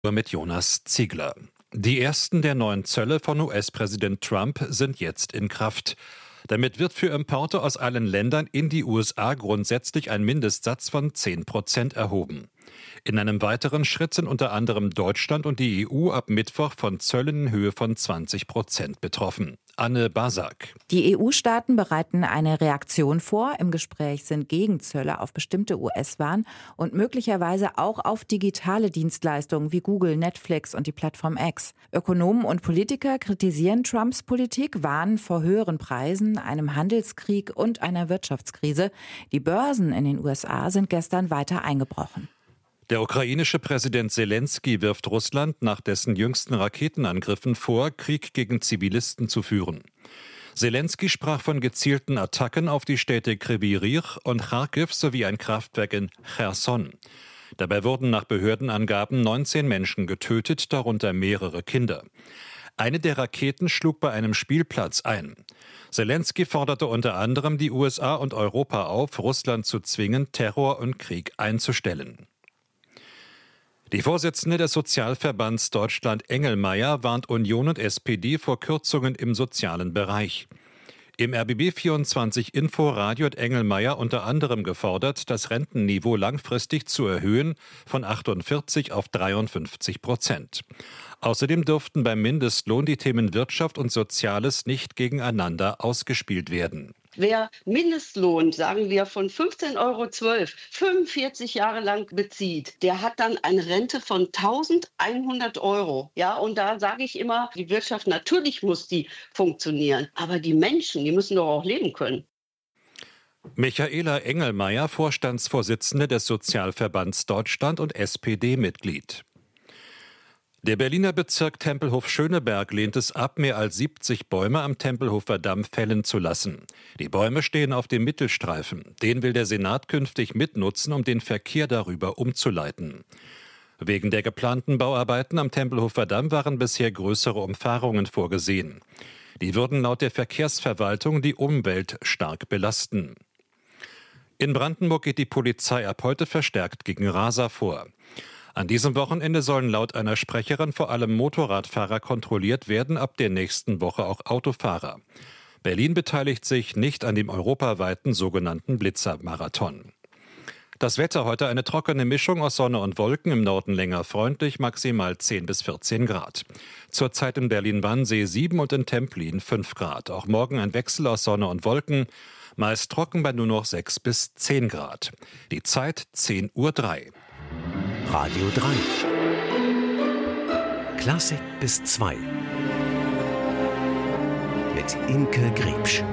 Mit Jonas Ziegler. Die ersten der neuen Zölle von US-Präsident Trump sind jetzt in Kraft. Damit wird für Importe aus allen Ländern in die USA grundsätzlich ein Mindestsatz von 10% erhoben. In einem weiteren Schritt sind unter anderem Deutschland und die EU ab Mittwoch von Zöllen in Höhe von 20% betroffen. Anne Basak. Die EU-Staaten bereiten eine Reaktion vor. Im Gespräch sind Gegenzölle auf bestimmte US-Waren und möglicherweise auch auf digitale Dienstleistungen wie Google, Netflix und die Plattform X. Ökonomen und Politiker kritisieren Trumps Politik, warnen vor höheren Preisen, einem Handelskrieg und einer Wirtschaftskrise. Die Börsen in den USA sind gestern weiter eingebrochen. Der ukrainische Präsident Selenskyj wirft Russland nach dessen jüngsten Raketenangriffen vor, Krieg gegen Zivilisten zu führen. Selenskyj sprach von gezielten Attacken auf die Städte Kryvyi Rih und Charkiw sowie ein Kraftwerk in Cherson. Dabei wurden nach Behördenangaben 19 Menschen getötet, darunter mehrere Kinder. Eine der Raketen schlug bei einem Spielplatz ein. Selenskyj forderte unter anderem die USA und Europa auf, Russland zu zwingen, Terror und Krieg einzustellen. Die Vorsitzende des Sozialverbands Deutschland Engelmeier warnt Union und SPD vor Kürzungen im sozialen Bereich. Im RBB24 Inforadio hat Engelmeier unter anderem gefordert, das Rentenniveau langfristig zu erhöhen von 48 auf 53%. Außerdem dürften beim Mindestlohn die Themen Wirtschaft und Soziales nicht gegeneinander ausgespielt werden. Wer Mindestlohn, sagen wir, von 15,12 € 45 Jahre lang bezieht, der hat dann eine Rente von 1.100 €. Ja, und da sage ich immer, die Wirtschaft, natürlich muss die funktionieren, aber die Menschen, die müssen doch auch leben können. Michaela Engelmeier, Vorstandsvorsitzende des Sozialverbands Deutschland und SPD-Mitglied. Der Berliner Bezirk Tempelhof-Schöneberg lehnt es ab, mehr als 70 Bäume am Tempelhofer Damm fällen zu lassen. Die Bäume stehen auf dem Mittelstreifen. Den will der Senat künftig mitnutzen, um den Verkehr darüber umzuleiten. Wegen der geplanten Bauarbeiten am Tempelhofer Damm waren bisher größere Umfahrungen vorgesehen. Die würden laut der Verkehrsverwaltung die Umwelt stark belasten. In Brandenburg geht die Polizei ab heute verstärkt gegen Raser vor. An diesem Wochenende sollen laut einer Sprecherin vor allem Motorradfahrer kontrolliert werden, ab der nächsten Woche auch Autofahrer. Berlin beteiligt sich nicht an dem europaweiten sogenannten Blitzermarathon. Das Wetter heute eine trockene Mischung aus Sonne und Wolken, im Norden länger freundlich, maximal 10 bis 14 Grad. Zurzeit in Berlin-Wannsee 7 und in Templin 5 Grad. Auch morgen ein Wechsel aus Sonne und Wolken, meist trocken bei nur noch 6 bis 10 Grad. Die Zeit 10:03 Uhr. Radio 3. Klassik bis 2. Mit Imke Griebsch.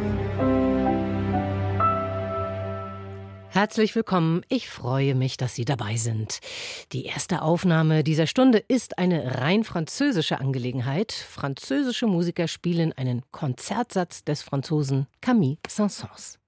Herzlich willkommen. Ich freue mich, dass Sie dabei sind. Die erste Aufnahme dieser Stunde ist eine rein französische Angelegenheit. Französische Musiker spielen einen Konzertsatz des Franzosen Camille Saint-Saëns.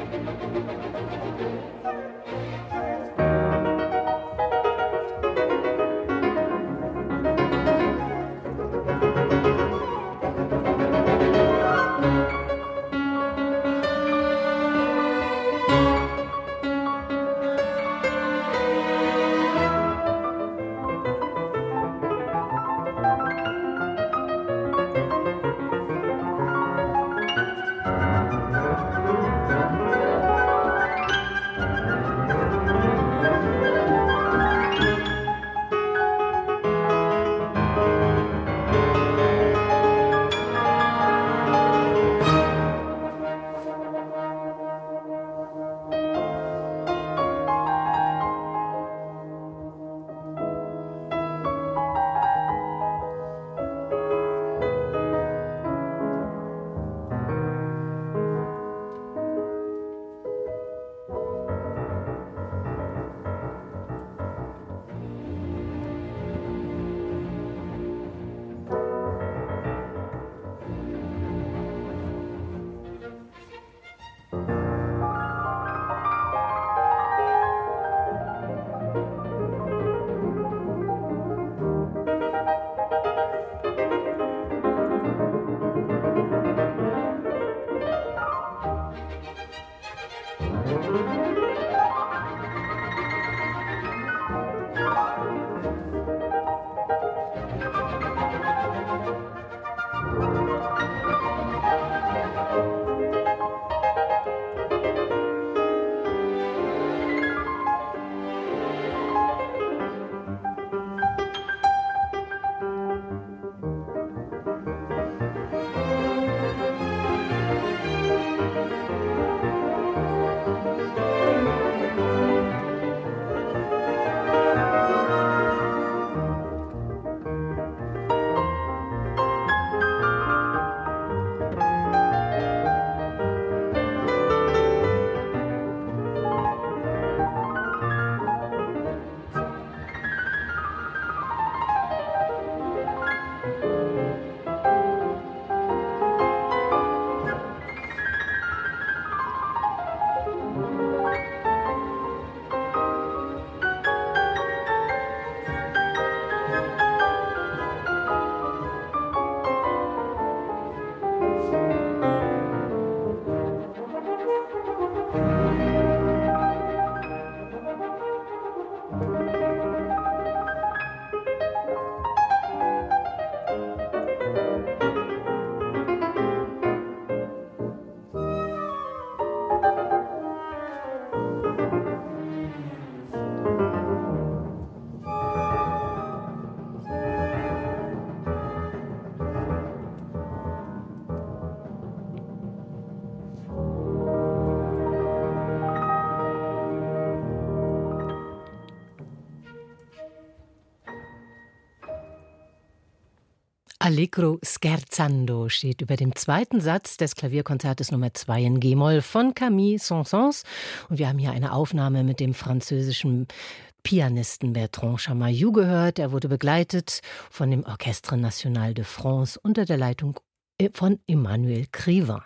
Allegro scherzando steht über dem zweiten Satz des Klavierkonzertes Nummer 2 in G-Moll von Camille Saint-Saëns. Und wir haben hier eine Aufnahme mit dem französischen Pianisten Bertrand Chamayou gehört. Er wurde begleitet von dem Orchestre National de France unter der Leitung von Emmanuel Krivin.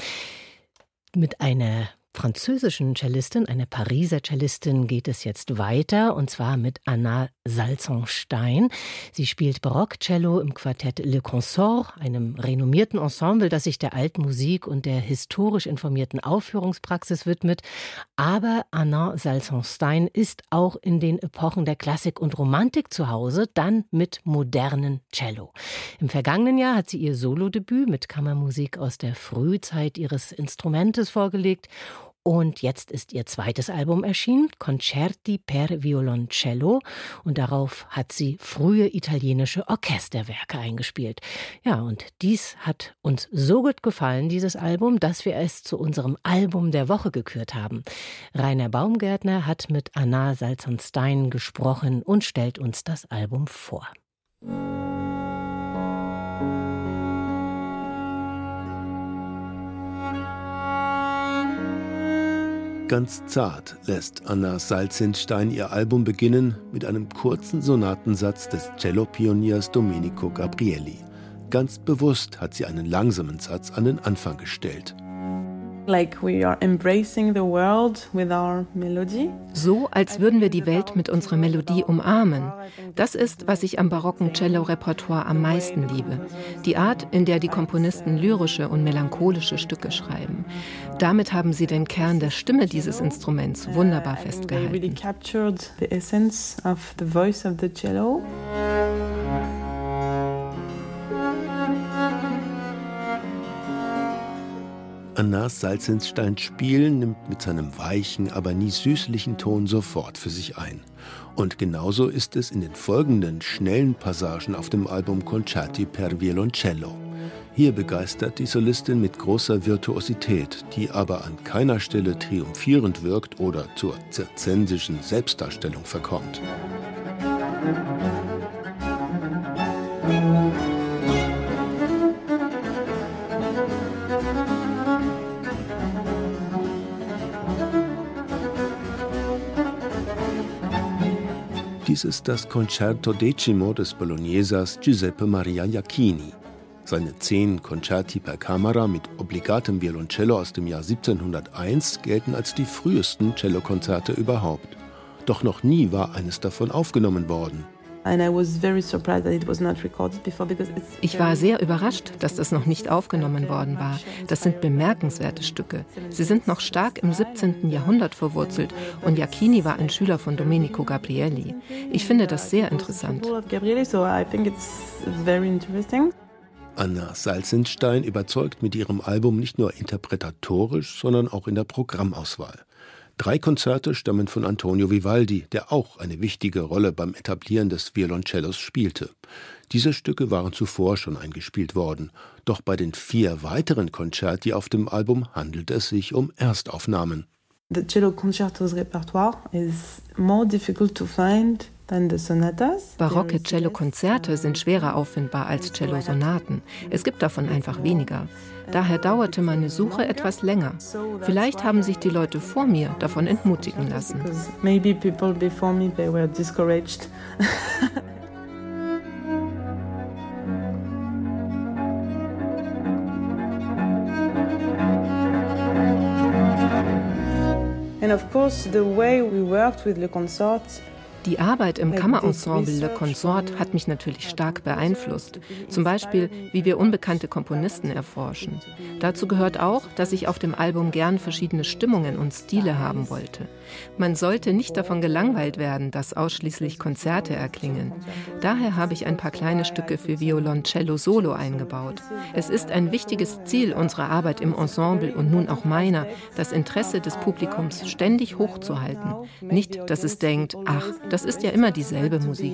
Mit einer französischen Cellistin, einer Pariser Cellistin, geht es jetzt weiter, und zwar mit Anna Salzenstein. Sie spielt Barockcello im Quartett Le Consort, einem renommierten Ensemble, das sich der Altmusik und der historisch informierten Aufführungspraxis widmet. Aber Anna Salzenstein ist auch in den Epochen der Klassik und Romantik zu Hause, dann mit modernen Cello. Im vergangenen Jahr hat sie ihr Solodebüt mit Kammermusik aus der Frühzeit ihres Instrumentes vorgelegt. Und jetzt ist ihr zweites Album erschienen, Concerti per Violoncello. Und darauf hat sie frühe italienische Orchesterwerke eingespielt. Ja, und dies hat uns so gut gefallen, dieses Album, dass wir es zu unserem Album der Woche gekürt haben. Rainer Baumgärtner hat mit Anna Salzenstein gesprochen und stellt uns das Album vor. Ganz zart lässt Anna Salzenstein ihr Album beginnen mit einem kurzen Sonatensatz des Cellopioniers Domenico Gabrielli. Ganz bewusst hat sie einen langsamen Satz an den Anfang gestellt. Like we are embracing the world with our melody. So, als würden wir die Welt mit unserer Melodie umarmen. Das ist, was ich am barocken Cello-Repertoire am meisten liebe. Die Art, in der die Komponisten lyrische und melancholische Stücke schreiben. Damit haben sie den Kern der Stimme dieses Instruments wunderbar festgehalten. They really captured the essence of the voice of the cello. Anas Salzensteins Spiel nimmt mit seinem weichen, aber nie süßlichen Ton sofort für sich ein. Und genauso ist es in den folgenden schnellen Passagen auf dem Album Concerti per Violoncello. Hier begeistert die Solistin mit großer Virtuosität, die aber an keiner Stelle triumphierend wirkt oder zur zirzensischen Selbstdarstellung verkommt. Dies ist das Concerto Decimo des Bolognesers Giuseppe Maria Iachini. Seine 10 Concerti per Camera mit obligatem Violoncello aus dem Jahr 1701 gelten als die frühesten Cellokonzerte überhaupt. Doch noch nie war eines davon aufgenommen worden. Ich war sehr überrascht, dass das noch nicht aufgenommen worden war. Das sind bemerkenswerte Stücke. Sie sind noch stark im 17. Jahrhundert verwurzelt und Iachini war ein Schüler von Domenico Gabrieli. Ich finde das sehr interessant. Anas Salzenstein überzeugt mit ihrem Album nicht nur interpretatorisch, sondern auch in der Programmauswahl. 3 Konzerte stammen von Antonio Vivaldi, der auch eine wichtige Rolle beim Etablieren des Violoncellos spielte. Diese Stücke waren zuvor schon eingespielt worden. Doch bei den 4 weiteren Concerti auf dem Album handelt es sich um Erstaufnahmen. The cello concertos repertoire is more difficult to find than the sonatas. Barocke Cellokonzerte sind schwerer auffindbar als Cellosonaten. Es gibt davon einfach weniger. Daher dauerte meine Suche etwas länger. Vielleicht haben sich die Leute vor mir davon entmutigen lassen. Maybe people before me, they were discouraged. And of course, the way we worked with Le Consort. Die Arbeit im Kammerensemble Le Consort hat mich natürlich stark beeinflusst. Zum Beispiel, wie wir unbekannte Komponisten erforschen. Dazu gehört auch, dass ich auf dem Album gern verschiedene Stimmungen und Stile haben wollte. Man sollte nicht davon gelangweilt werden, dass ausschließlich Konzerte erklingen. Daher habe ich ein paar kleine Stücke für Violoncello Solo eingebaut. Es ist ein wichtiges Ziel unserer Arbeit im Ensemble und nun auch meiner, das Interesse des Publikums ständig hochzuhalten. Nicht, dass es denkt, ach, das ist ja immer dieselbe Musik.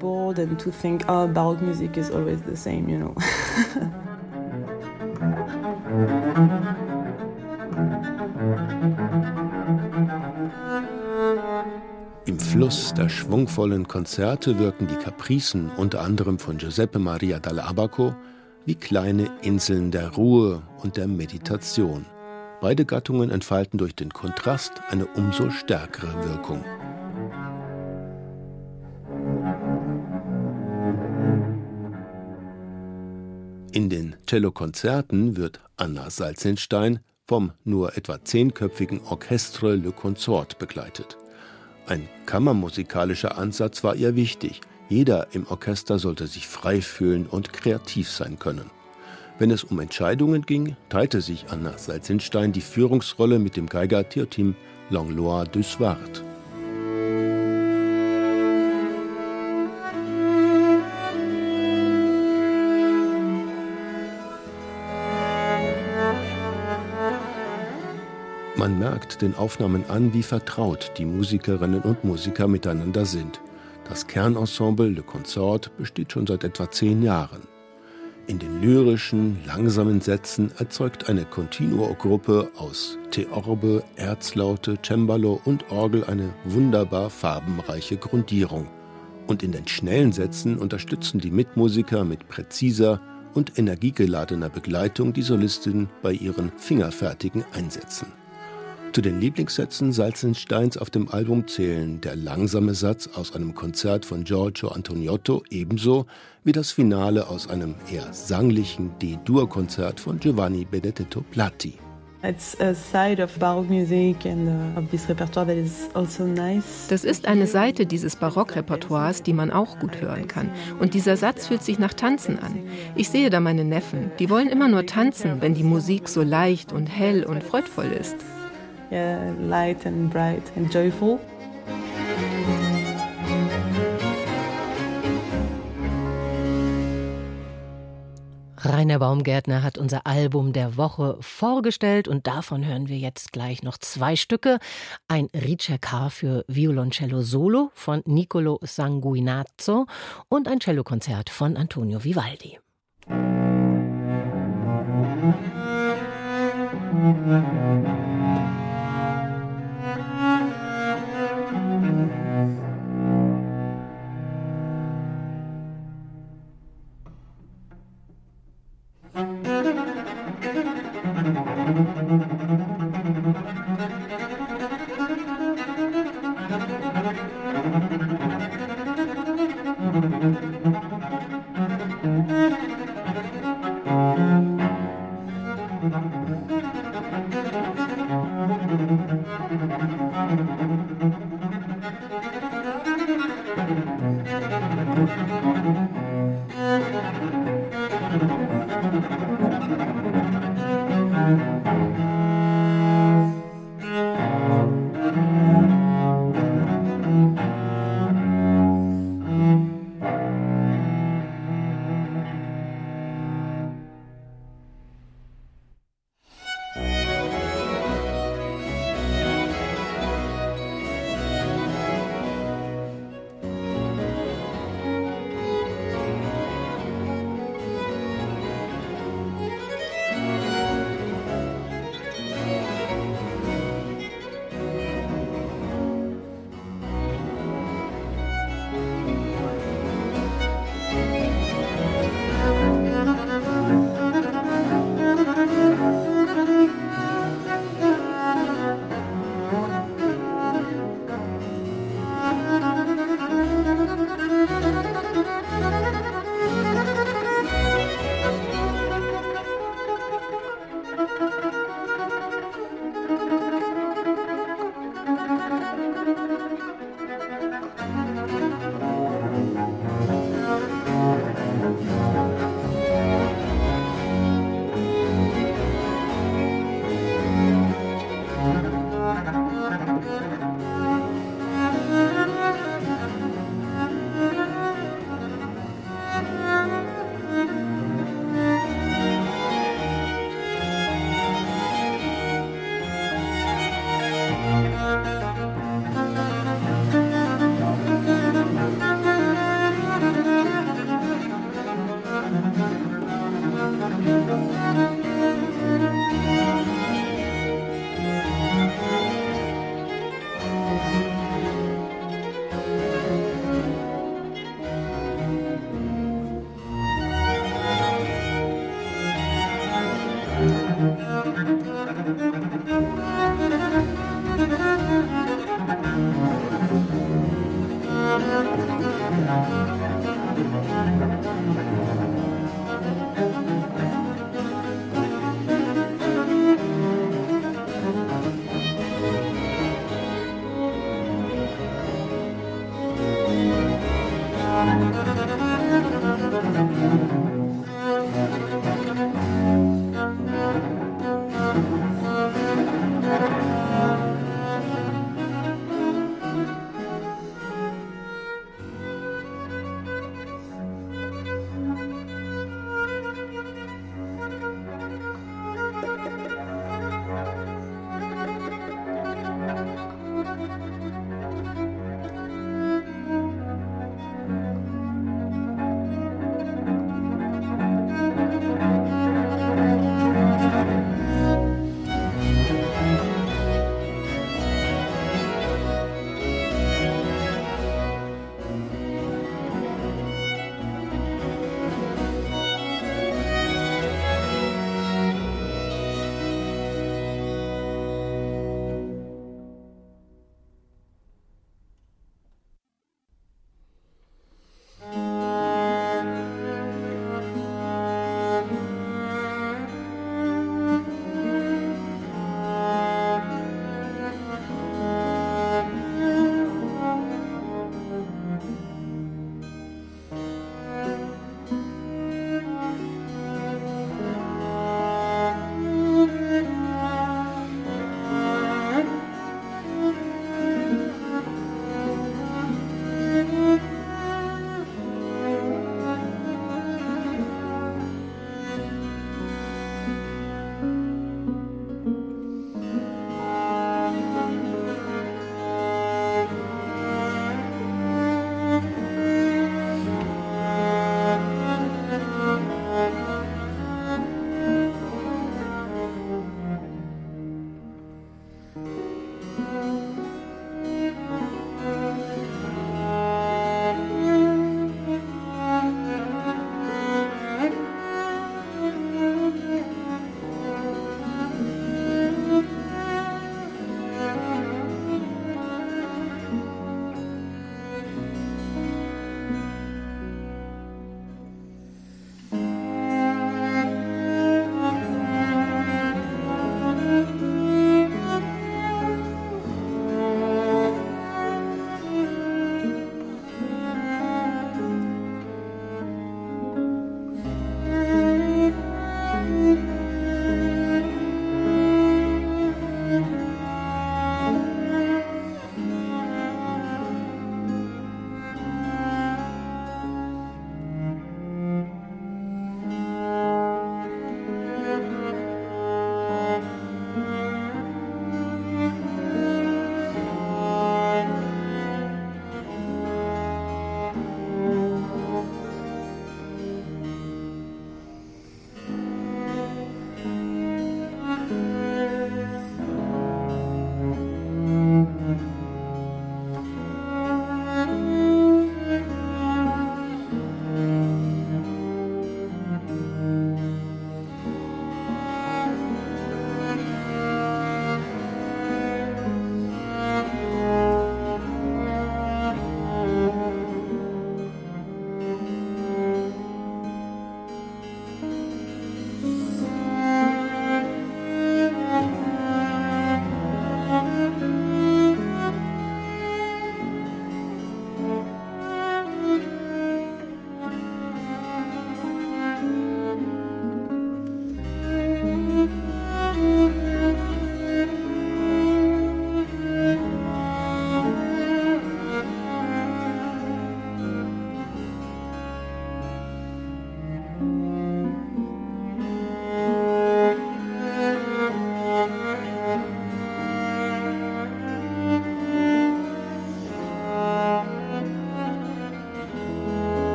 Im Fluss der schwungvollen Konzerte wirken die Capricen, unter anderem von Giuseppe Maria Dall'Abaco, wie kleine Inseln der Ruhe und der Meditation. Beide Gattungen entfalten durch den Kontrast eine umso stärkere Wirkung. In den Cellokonzerten wird Anas Salzenstein vom nur etwa 10-köpfigen Orchestre Le Consort begleitet. Ein kammermusikalischer Ansatz war ihr wichtig. Jeder im Orchester sollte sich frei fühlen und kreativ sein können. Wenn es um Entscheidungen ging, teilte sich Anas Salzenstein die Führungsrolle mit dem Geiger Théotime Langlois de Swart. Man merkt den Aufnahmen an, wie vertraut die Musikerinnen und Musiker miteinander sind. Das Kernensemble Le Consort besteht schon seit etwa 10 Jahren. In den lyrischen, langsamen Sätzen erzeugt eine Continuo-Gruppe aus Theorbe, Erzlaute, Cembalo und Orgel eine wunderbar farbenreiche Grundierung. Und in den schnellen Sätzen unterstützen die Mitmusiker mit präziser und energiegeladener Begleitung die Solistin bei ihren fingerfertigen Einsätzen. Zu den Lieblingssätzen Salzensteins auf dem Album zählen der langsame Satz aus einem Konzert von Giorgio Antoniotto ebenso wie das Finale aus einem eher sanglichen D-Dur-Konzert von Giovanni Benedetto Platti. It's a side of Baroque music and of this repertoire that is also nice. Das ist eine Seite dieses Barockrepertoires, die man auch gut hören kann. Und dieser Satz fühlt sich nach Tanzen an. Ich sehe da meine Neffen, die wollen immer nur tanzen, wenn die Musik so leicht und hell und freudvoll ist. Yeah, light and bright and joyful. Rainer Baumgärtner hat unser Album der Woche vorgestellt und davon hören wir jetzt gleich noch 2 Stücke. Ein Ricercar für Violoncello Solo von Niccolò Sanguinazzo und ein Cellokonzert von Antonio Vivaldi.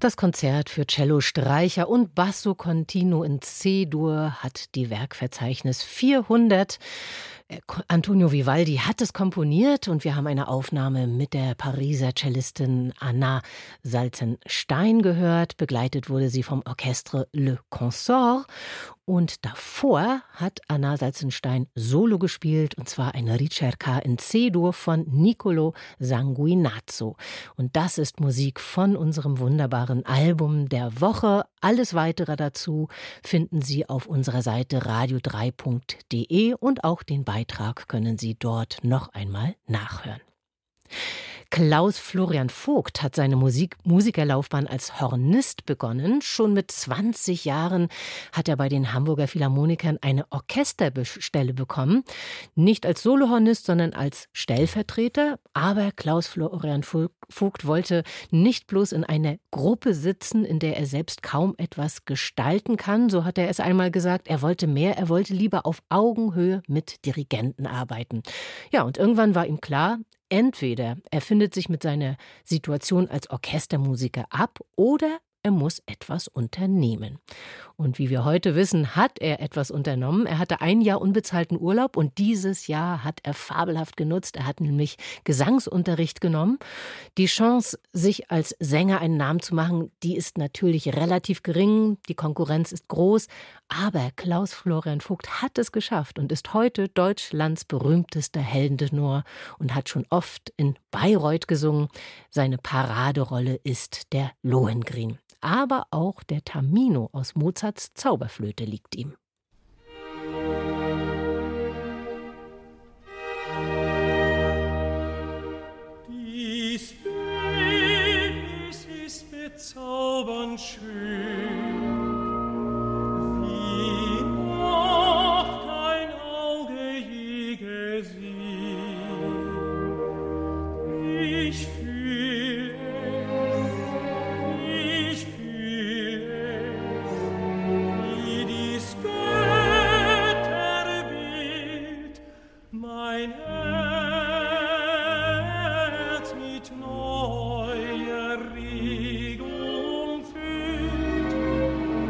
Das Konzert für Cello, Streicher und Basso Continuo in C-Dur hat die Werkverzeichnis 400. Antonio Vivaldi hat es komponiert und wir haben eine Aufnahme mit der Pariser Cellistin Anna Salzenstein gehört. Begleitet wurde sie vom Orchestre Le Consort. Und davor hat Anna Salzenstein Solo gespielt, und zwar eine Ricerca in C-Dur von Niccolò Sanguinazzo. Und das ist Musik von unserem wunderbaren Album der Woche. Alles Weitere dazu finden Sie auf unserer Seite radio3.de und auch den Beitrag können Sie dort noch einmal nachhören. Klaus Florian Vogt hat seine Musikerlaufbahn als Hornist begonnen. Schon mit 20 Jahren hat er bei den Hamburger Philharmonikern eine Orchesterstelle bekommen. Nicht als Solohornist, sondern als Stellvertreter. Aber Klaus Florian Vogt wollte nicht bloß in einer Gruppe sitzen, in der er selbst kaum etwas gestalten kann. So hat er es einmal gesagt. Er wollte mehr, er wollte lieber auf Augenhöhe mit Dirigenten arbeiten. Ja, und irgendwann war ihm klar, entweder er findet sich mit seiner Situation als Orchestermusiker ab oder er muss etwas unternehmen. Und wie wir heute wissen, hat er etwas unternommen. Er hatte ein Jahr unbezahlten Urlaub und dieses Jahr hat er fabelhaft genutzt. Er hat nämlich Gesangsunterricht genommen. Die Chance, sich als Sänger einen Namen zu machen, die ist natürlich relativ gering. Die Konkurrenz ist groß. Aber Klaus Florian Vogt hat es geschafft und ist heute Deutschlands berühmtester Heldentenor und hat schon oft in Bayreuth gesungen. Seine Paraderolle ist der Lohengrin. Aber auch der Tamino aus Mozarts Zauberflöte liegt ihm. Dies Bildnis ist bezaubernd schön, wie noch kein Auge je gesehen. Ich fühle wie dies Götterbild mein Herz mit neuer Regung füllt.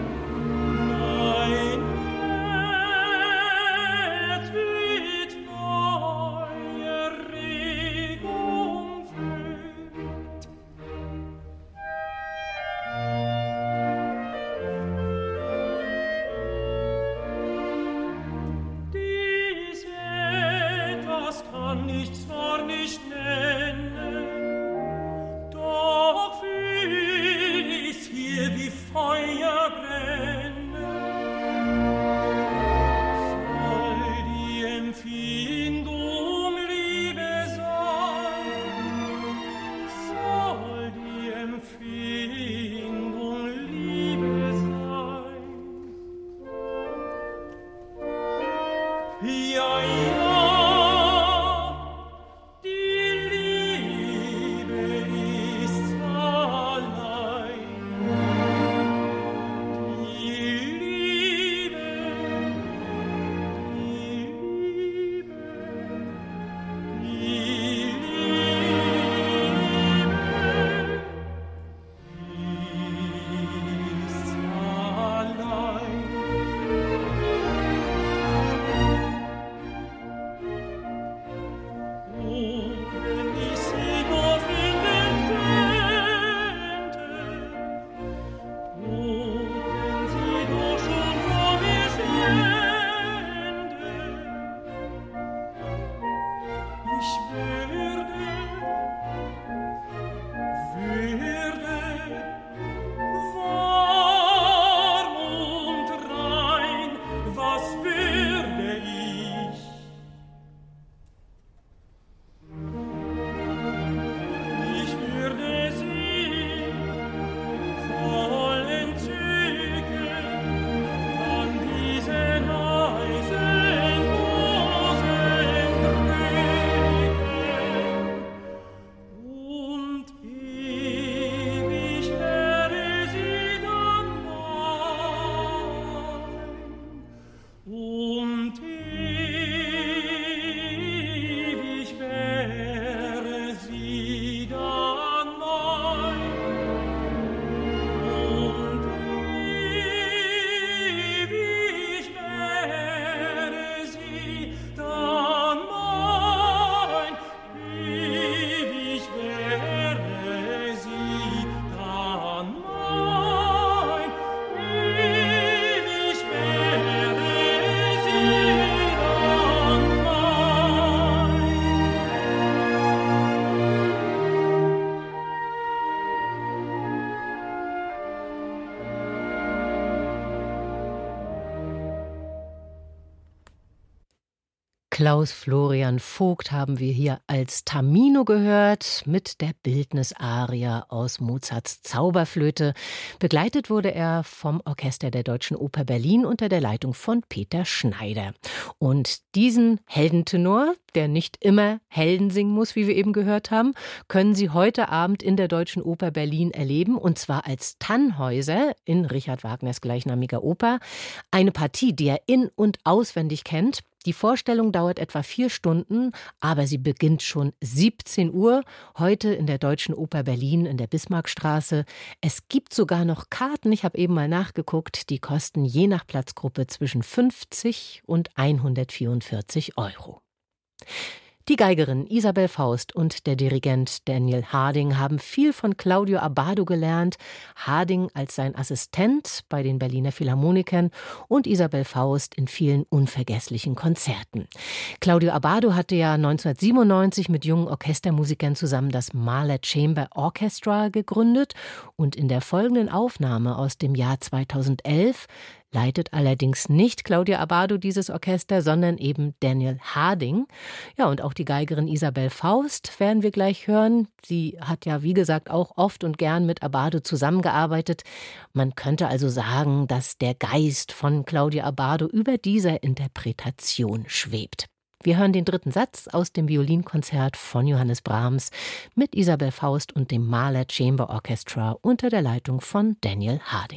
Klaus Florian Vogt haben wir hier als Tamino gehört mit der Bildnisarie aus Mozarts Zauberflöte. Begleitet wurde er vom Orchester der Deutschen Oper Berlin unter der Leitung von Peter Schneider. Und diesen Heldentenor, der nicht immer Helden singen muss, wie wir eben gehört haben, können Sie heute Abend in der Deutschen Oper Berlin erleben, und zwar als Tannhäuser in Richard Wagners gleichnamiger Oper. Eine Partie, die er in- und auswendig kennt. Die Vorstellung dauert etwa 4 Stunden, aber sie beginnt schon 17 Uhr, heute in der Deutschen Oper Berlin in der Bismarckstraße. Es gibt sogar noch Karten, ich habe eben mal nachgeguckt, die kosten je nach Platzgruppe zwischen 50 und 144 Euro. Die Geigerin Isabel Faust und der Dirigent Daniel Harding haben viel von Claudio Abbado gelernt. Harding als sein Assistent bei den Berliner Philharmonikern und Isabel Faust in vielen unvergesslichen Konzerten. Claudio Abbado hatte ja 1997 mit jungen Orchestermusikern zusammen das Mahler Chamber Orchestra gegründet, und in der folgenden Aufnahme aus dem Jahr 2011 leitet allerdings nicht Claudio Abbado dieses Orchester, sondern eben Daniel Harding. Ja, und auch die Geigerin Isabel Faust werden wir gleich hören. Sie hat ja, wie gesagt, auch oft und gern mit Abbado zusammengearbeitet. Man könnte also sagen, dass der Geist von Claudio Abbado über dieser Interpretation schwebt. Wir hören den 3. Satz aus dem Violinkonzert von Johannes Brahms mit Isabel Faust und dem Mahler Chamber Orchestra unter der Leitung von Daniel Harding.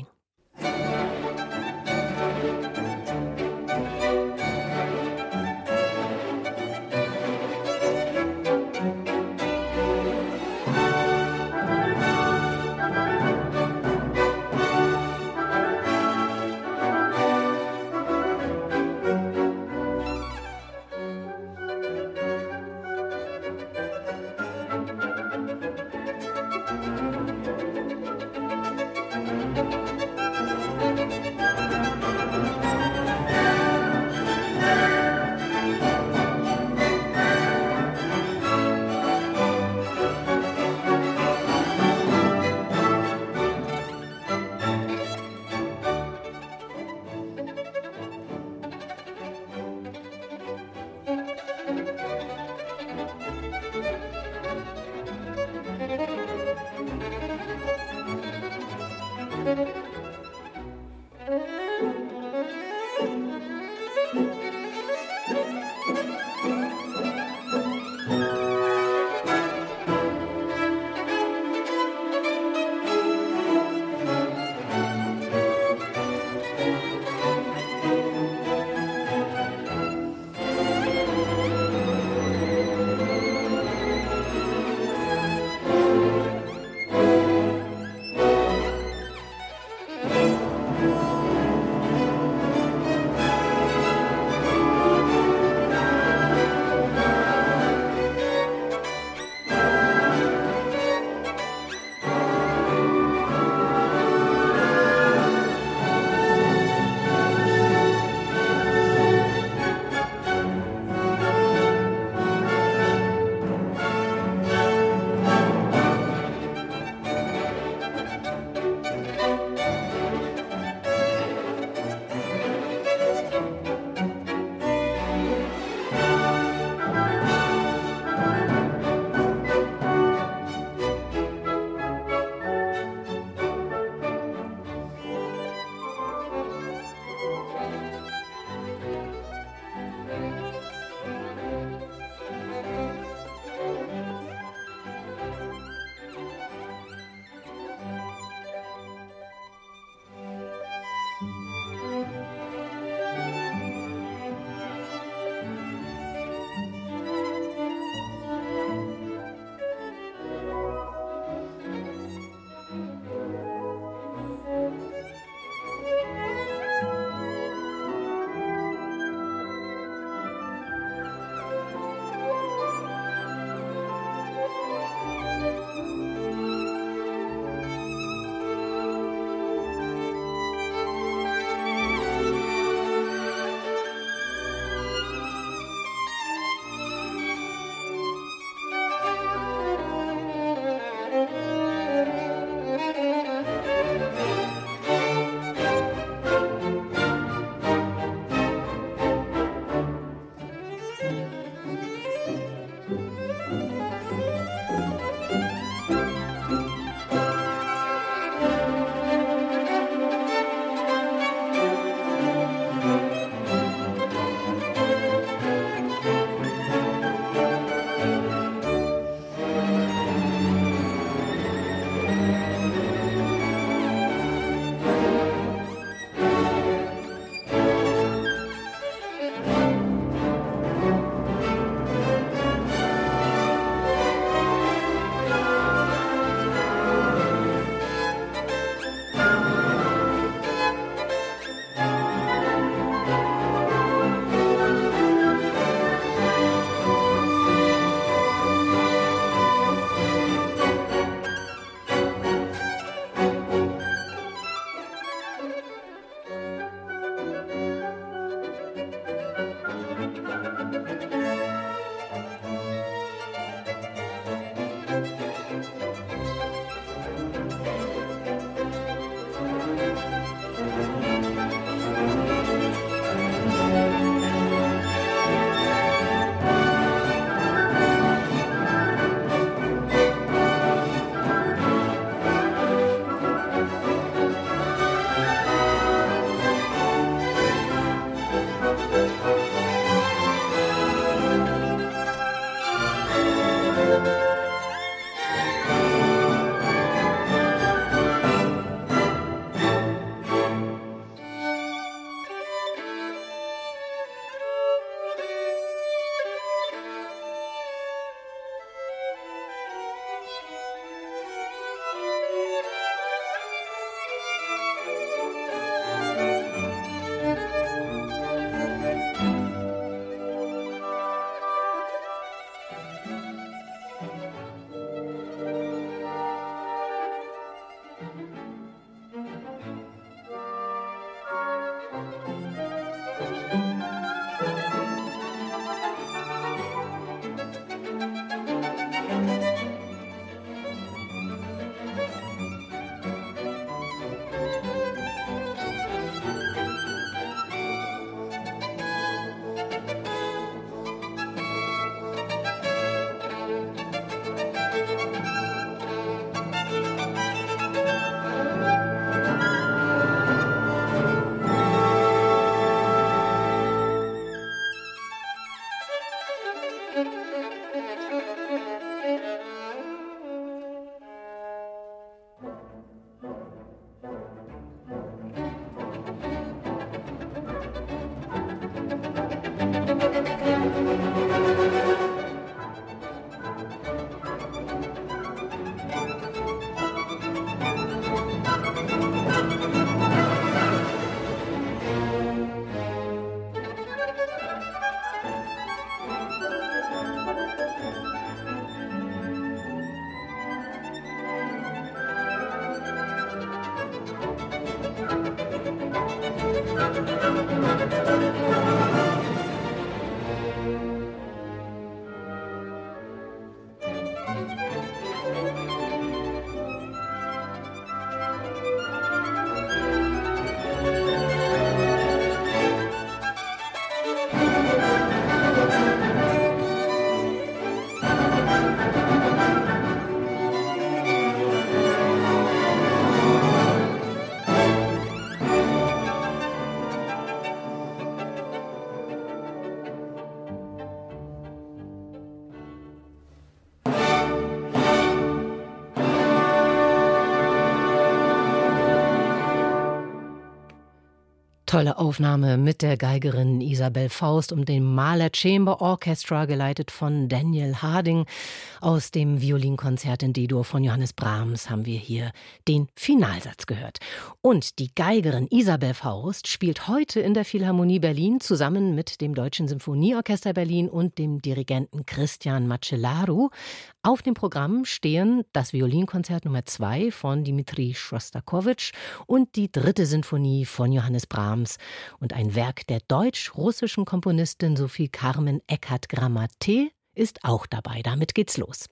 Tolle Aufnahme mit der Geigerin Isabel Faust und dem Mahler Chamber Orchestra, geleitet von Daniel Harding. Aus dem Violinkonzert in D-Dur von Johannes Brahms haben wir hier den Finalsatz gehört. Und die Geigerin Isabel Faust spielt heute in der Philharmonie Berlin zusammen mit dem Deutschen Symphonieorchester Berlin und dem Dirigenten Christian Macellaro. Auf dem Programm stehen das Violinkonzert Nummer 2 von Dmitri Schostakowitsch und die 3. Sinfonie von Johannes Brahms und ein Werk der deutsch-russischen Komponistin Sophie Carmen Eckhardt-Grammatté ist auch dabei. Damit geht's los.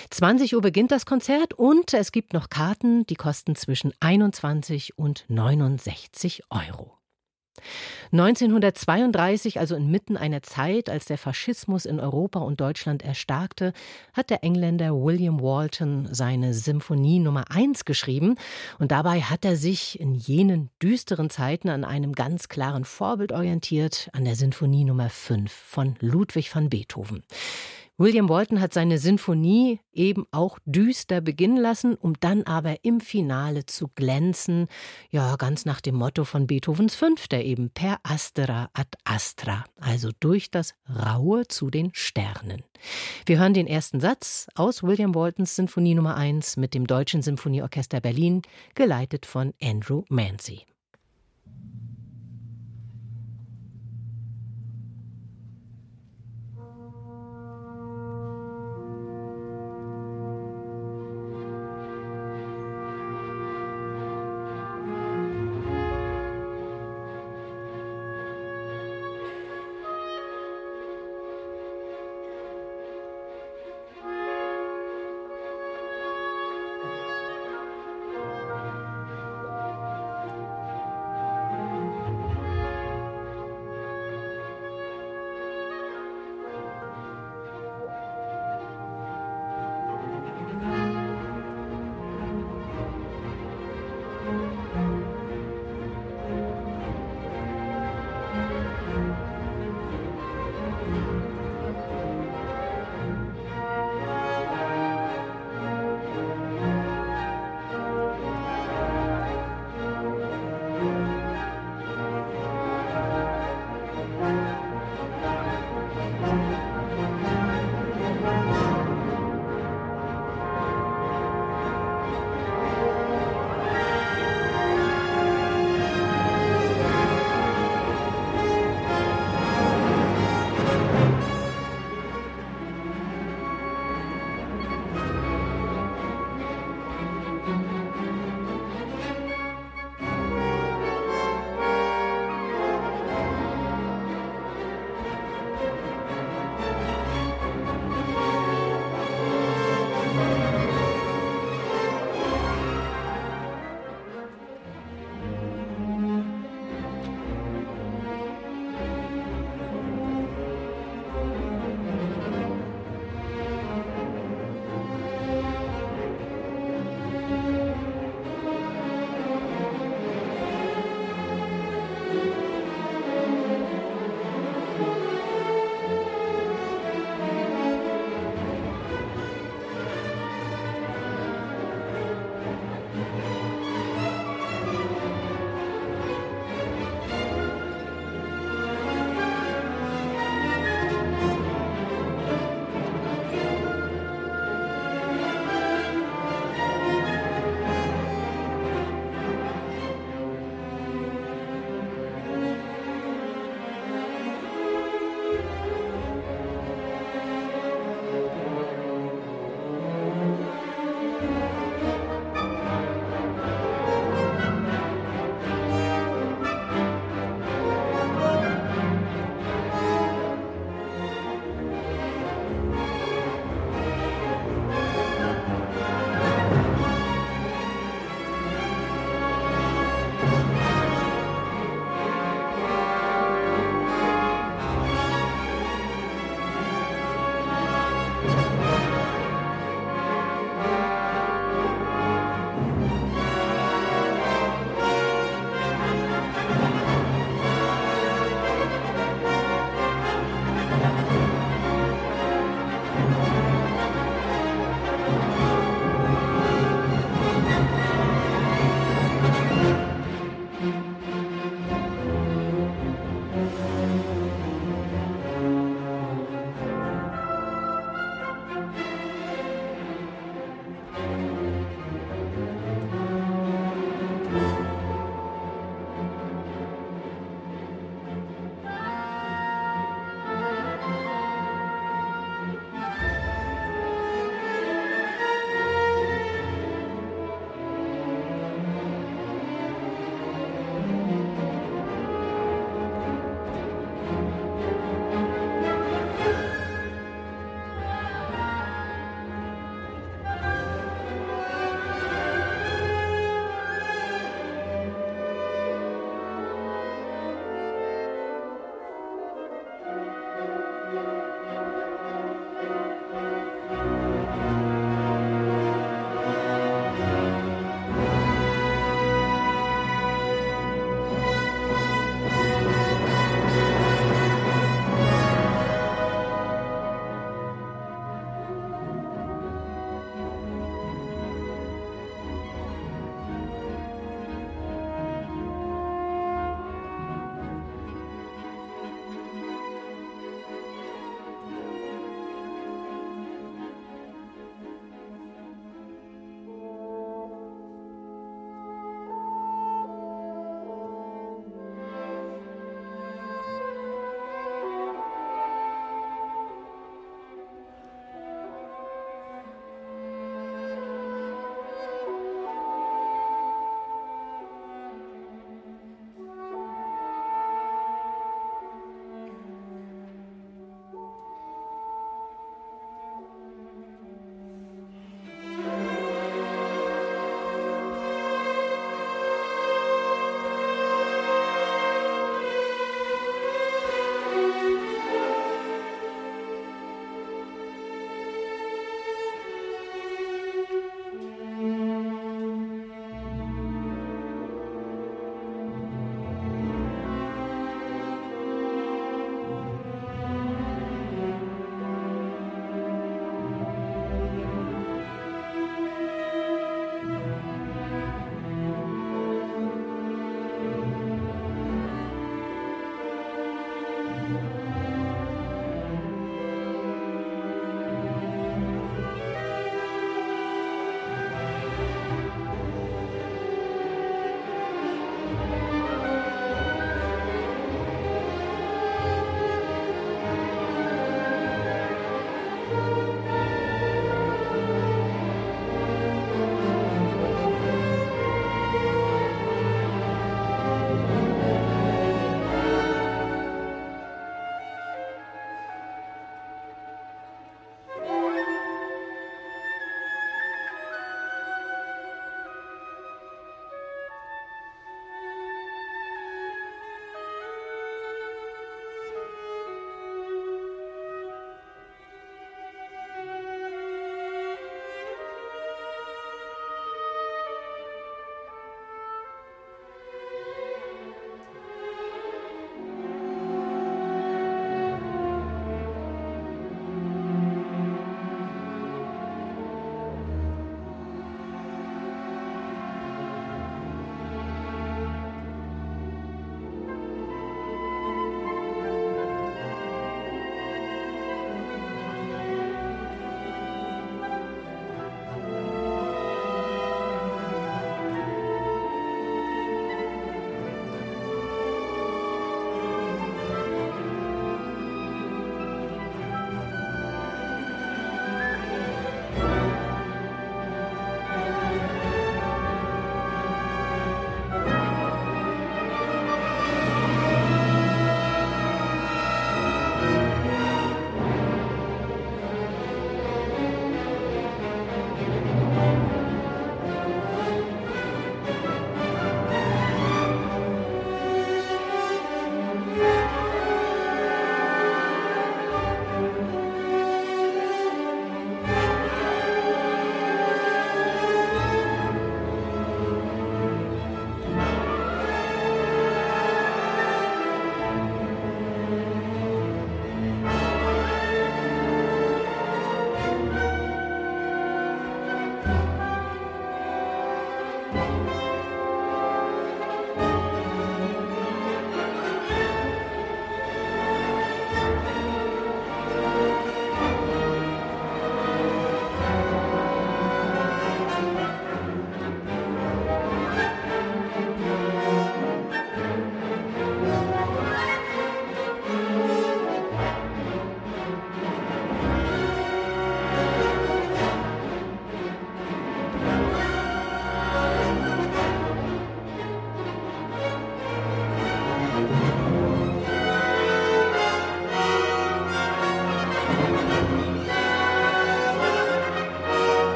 20 Uhr beginnt das Konzert und es gibt noch Karten, die kosten zwischen 21 und 69 Euro. 1932, also inmitten einer Zeit, als der Faschismus in Europa und Deutschland erstarkte, hat der Engländer William Walton seine Symphonie Nummer 1 geschrieben. Und dabei hat er sich in jenen düsteren Zeiten an einem ganz klaren Vorbild orientiert, an der Sinfonie Nummer 5 von Ludwig van Beethoven. William Walton hat seine Sinfonie eben auch düster beginnen lassen, um dann aber im Finale zu glänzen. Ja, ganz nach dem Motto von Beethovens Fünfter eben, per astera ad astra, also durch das Raue zu den Sternen. Wir hören den ersten Satz aus William Waltons Sinfonie Nummer 1 mit dem Deutschen Symphonieorchester Berlin, geleitet von Andrew Manzi.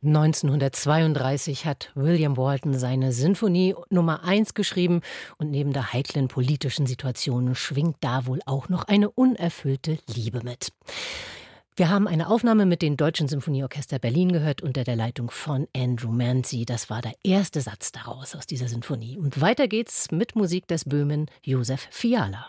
1932 hat William Walton seine Sinfonie Nummer 1 geschrieben und neben der heiklen politischen Situation schwingt da wohl auch noch eine unerfüllte Liebe mit. Wir haben eine Aufnahme mit dem Deutschen Sinfonieorchester Berlin gehört unter der Leitung von Andrew Manzi. Das war der erste Satz daraus aus dieser Sinfonie. Und weiter geht's mit Musik des Böhmen Josef Fiala.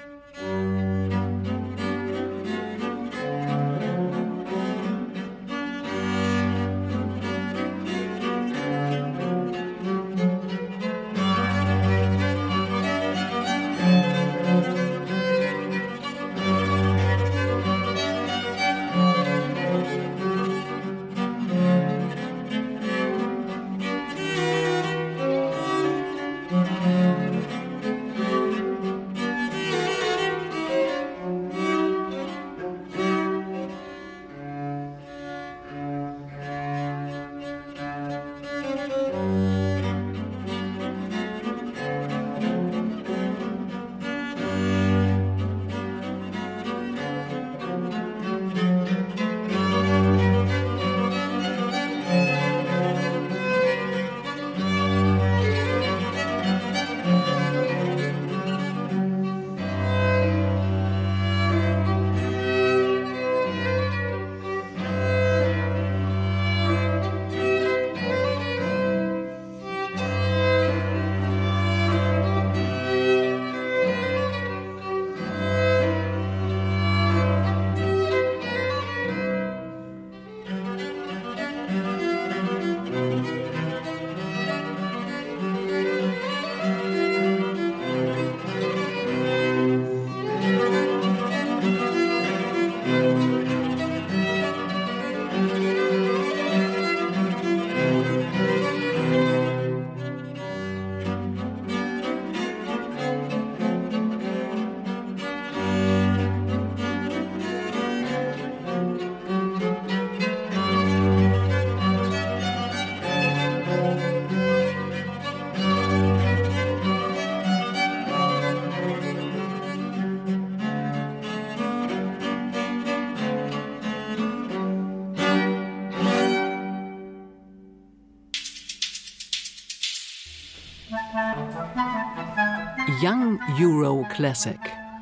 Young Euro Classic.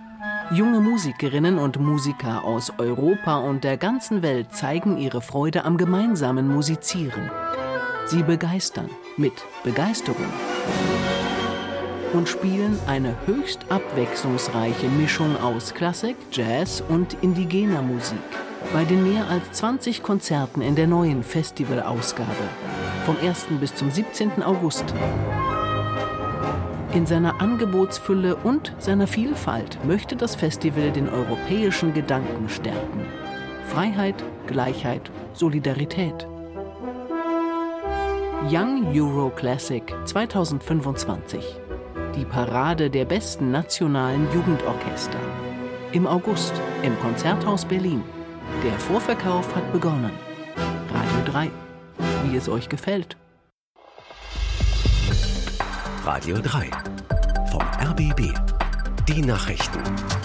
Junge Musikerinnen und Musiker aus Europa und der ganzen Welt zeigen ihre Freude am gemeinsamen Musizieren. Sie begeistern mit Begeisterung und spielen eine höchst abwechslungsreiche Mischung aus Klassik, Jazz und indigener Musik bei den mehr als 20 Konzerten in der neuen Festivalausgabe vom 1. bis zum 17. August. In seiner Angebotsfülle und seiner Vielfalt möchte das Festival den europäischen Gedanken stärken. Freiheit, Gleichheit, Solidarität. Young Euro Classic 2025. Die Parade der besten nationalen Jugendorchester. Im August im Konzerthaus Berlin. Der Vorverkauf hat begonnen. Radio 3. Wie es euch gefällt. Radio 3 vom RBB. Die Nachrichten.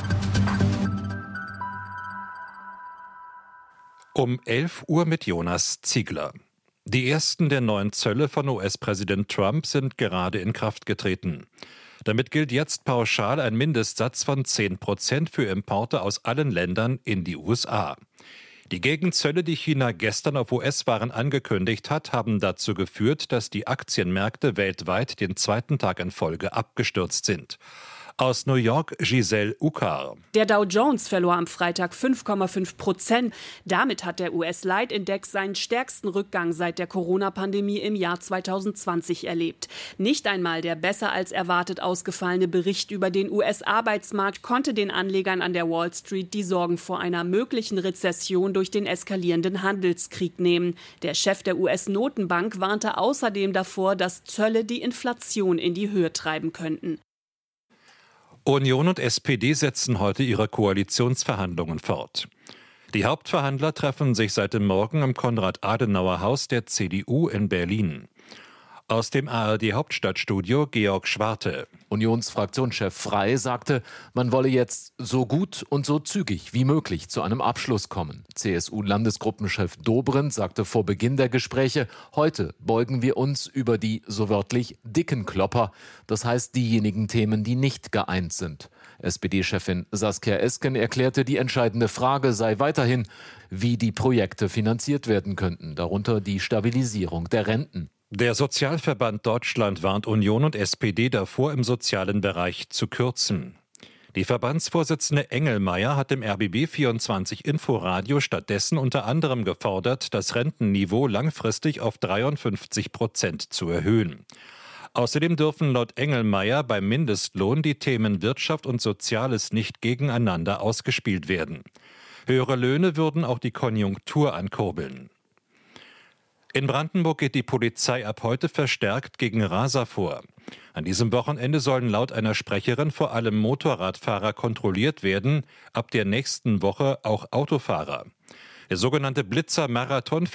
Um 11 Uhr mit Jonas Ziegler. Die ersten der neuen Zölle von US-Präsident Trump sind gerade in Kraft getreten. Damit gilt jetzt pauschal ein Mindestsatz von 10% für Importe aus allen Ländern in die USA. Die Gegenzölle, die China gestern auf US-Waren angekündigt hat, haben dazu geführt, dass die Aktienmärkte weltweit den zweiten Tag in Folge abgestürzt sind. Aus New York Giselle Uckar. Der Dow Jones verlor am Freitag 5,5%. Damit hat der US-Leitindex seinen stärksten Rückgang seit der Corona-Pandemie im Jahr 2020 erlebt. Nicht einmal der besser als erwartet ausgefallene Bericht über den US-Arbeitsmarkt konnte den Anlegern an der Wall Street die Sorgen vor einer möglichen Rezession durch den eskalierenden Handelskrieg nehmen. Der Chef der US-Notenbank warnte außerdem davor, dass Zölle die Inflation in die Höhe treiben könnten. Union und SPD setzen heute ihre Koalitionsverhandlungen fort. Die Hauptverhandler treffen sich seit dem Morgen im Konrad-Adenauer-Haus der CDU in Berlin. Aus dem ARD-Hauptstadtstudio Georg Schwarte. Unionsfraktionschef Frey sagte, man wolle jetzt so gut und so zügig wie möglich zu einem Abschluss kommen. CSU-Landesgruppenchef Dobrindt sagte vor Beginn der Gespräche, heute beugen wir uns über die, so wörtlich, dicken Klopper, das heißt diejenigen Themen, die nicht geeint sind. SPD-Chefin Saskia Esken erklärte, die entscheidende Frage sei weiterhin, wie die Projekte finanziert werden könnten, darunter die Stabilisierung der Renten. Der Sozialverband Deutschland warnt Union und SPD davor, im sozialen Bereich zu kürzen. Die Verbandsvorsitzende Engelmeier hat im RBB24 Inforadio stattdessen unter anderem gefordert, das Rentenniveau langfristig auf 53% zu erhöhen. Außerdem dürfen laut Engelmeier beim Mindestlohn die Themen Wirtschaft und Soziales nicht gegeneinander ausgespielt werden. Höhere Löhne würden auch die Konjunktur ankurbeln. In Brandenburg geht die Polizei ab heute verstärkt gegen Raser vor. An diesem Wochenende sollen laut einer Sprecherin vor allem Motorradfahrer kontrolliert werden, ab der nächsten Woche auch Autofahrer. Der sogenannte Blitzer-Marathon